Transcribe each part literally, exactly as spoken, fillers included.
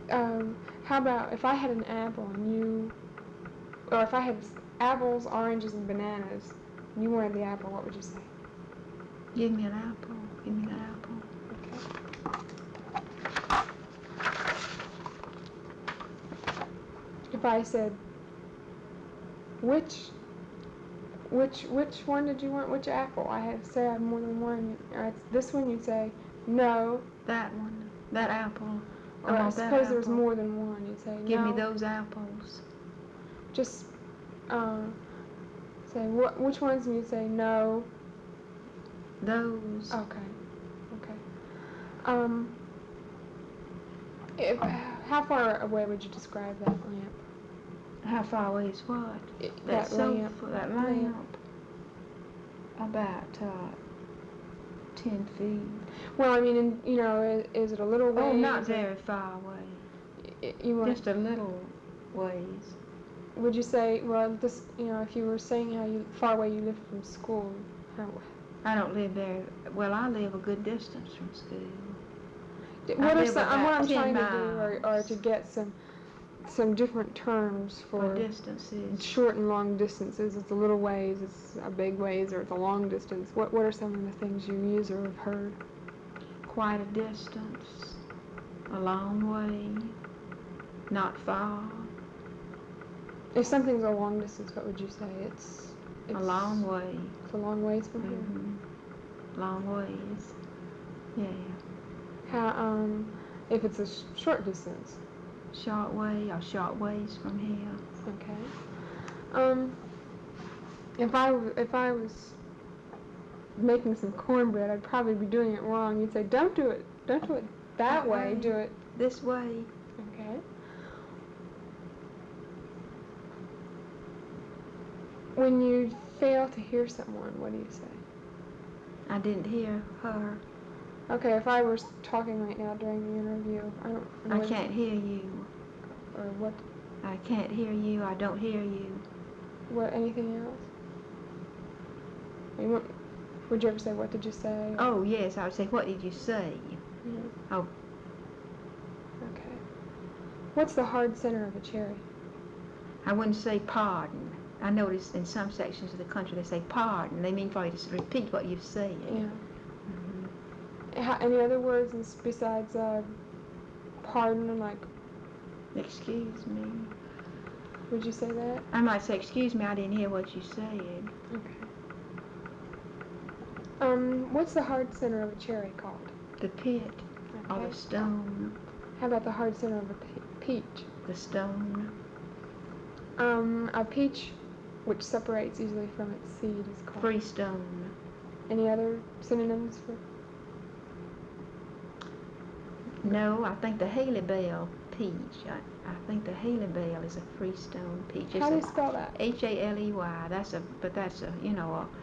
Um, how about if I had an apple and you, or if I had apples, oranges, and bananas, and you wanted the apple, what would you say? Give me an apple. Give me that apple. Okay. If I said, which, which, which one did you want? Which apple? I had say I have more than one. Or it's this one, you'd say no. That one. That apple. Or I suppose there was more than one. You'd say Give no. me those apples. Just uh, say what? Which ones? And you'd say no. Those. Okay. Okay. Um. If, how far away would you describe that lamp? How far away is what? It, that, that lamp. Sofa, that lamp. lamp. About uh, ten feet. Well, I mean, in, you know, is, is it a little ways? Oh, not very far away. Y- you want just a little ways. Would you say, well, this, you know, if you were saying how you far away you live from school, how? I don't live very well. I live a good distance from school. What are some? What I'm trying miles. to do, are, are to get some, some different terms for, for distances. Short and long distances. It's a little ways, it's a big ways, or it's a long distance. What What are some of the things you use or have heard? Quite a distance, a long way, not far. If something's a long distance, what would you say? It's, it's a long way. It's a long ways from mm-hmm. here. Long ways. Yeah. How um, if it's a sh short distance? Short way or short ways from here. Okay. Um, if I if I was making some cornbread, I'd probably be doing it wrong. You'd say, "Don't do it. Don't do it that, that way. way. Do it this way." Okay. When you fail to hear someone, what do you say? I didn't hear her. Okay, if I was talking right now during the interview, I don't. I can't hear you. Or what? I can't hear you. I don't hear you. What? Anything else? You want, would you ever say, "What did you say?" Or? Oh yes, I would say, "What did you say?" Yeah. Oh. Okay. What's the hard center of a cherry? I wouldn't say pardon. I notice in some sections of the country they say pardon. They mean for you to repeat what you've said. Yeah. How, any other words besides uh, pardon, like? Excuse me. Would you say that? I might say, "Excuse me, I didn't hear what you said." Okay. Um, what's the hard center of a cherry called? The pit, okay. Or the stone. How about the hard center of a pe peach? The stone. Um, a peach, which separates easily from its seed, is called? Freestone. Any other synonyms for? No, I think the Haley Bell peach. I, I think the Haley Bell is a freestone peach. It's How do you spell that? H A L E Y. That's a, but that's a, you know, a,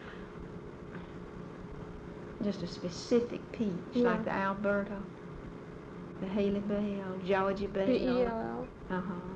just a specific peach, yeah. Like the Alberta, the Haley Bell, Georgia Bell. B E L L. Uh huh.